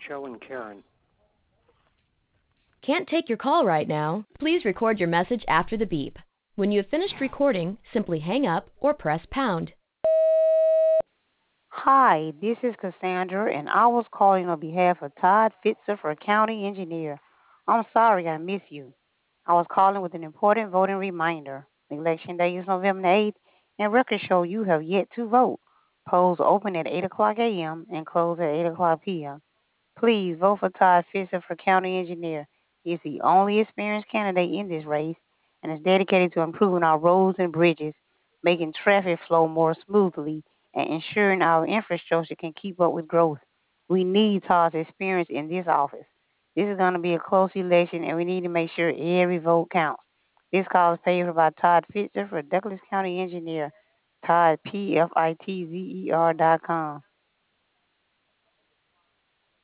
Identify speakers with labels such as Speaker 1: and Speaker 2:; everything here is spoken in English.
Speaker 1: Joe and Karen.
Speaker 2: Can't take your call right now. Please record your message after the beep. When you have finished recording, simply hang up or press pound.
Speaker 3: Hi, this is Cassandra, and I was calling on behalf of Todd Fitzer for County Engineer. I'm sorry I missed you. I was calling with an important voting reminder. Election day is November 8th, and records show you have yet to vote. Polls open at 8 o'clock a.m. and close at 8 o'clock p.m. Please vote for Todd Fitzer for County Engineer. He is the only experienced candidate in this race and is dedicated to improving our roads and bridges, making traffic flow more smoothly, and ensuring our infrastructure can keep up with growth. We need Todd's experience in this office. This is going to be a close election, and we need to make sure every vote counts. This call is paid for by Todd Fitzer for Douglas County Engineer, Todd, PFITZER.com.